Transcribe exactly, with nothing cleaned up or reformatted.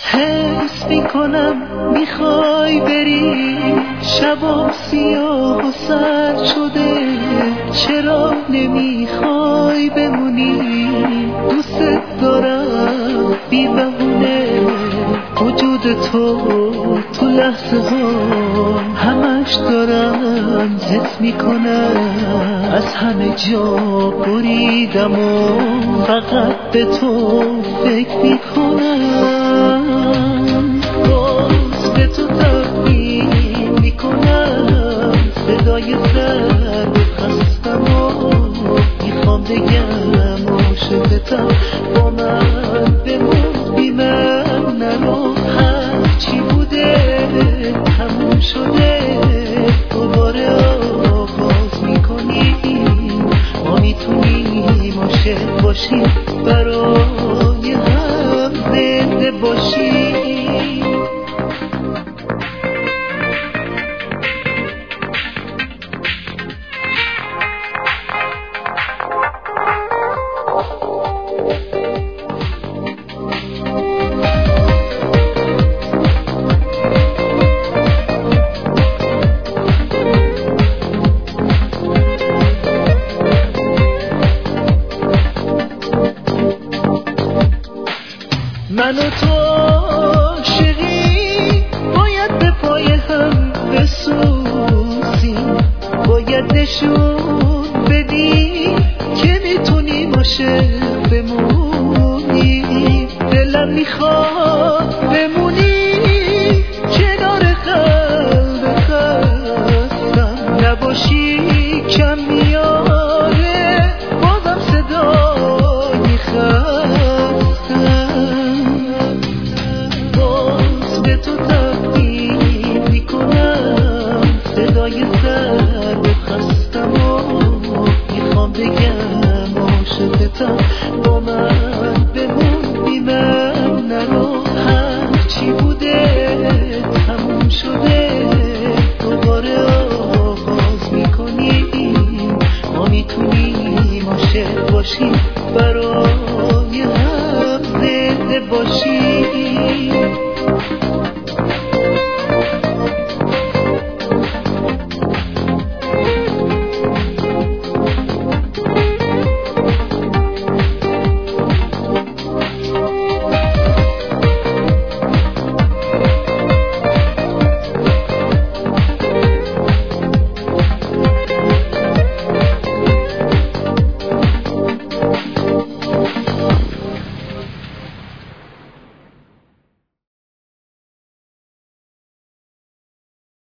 حس میکنم میخوای بری، شبام سیاه و سرد شده، چرا نمیخوای بمونی؟ دوست دارم بی بهونه، وجود تو تو لحظه ها همش دارم حس میکنم. از همه جا بریدم و فقط به تو فکر میکنم. باز به تو تقدیم میکنم صدای سر خستم و میخوام بگم عاشقتم، با من بمون بی من نرو. هرچی بوده تموم شده، دوباره آغاز میکنیم. ما میتونیم عاشق باشیم، برای هم زنده باشیم. من و تو عاشقی، باید به پای هم بسوزیم، باید نشون بدیم که میتونیم عاشق بمونیم. دلم میخواد بمونی کنار قلب خستم، نباشی کم میاره بازم صدای خستم. به تو تقدیم میکنم صدای سر و خستم و میخوام بگم عاشقتم، با من بمون بی من نرو. هرچی بوده تموم شده، دوباره آغاز میکنیم. ما میتونیم عاشق باشیم، برای هم زنده باشیم.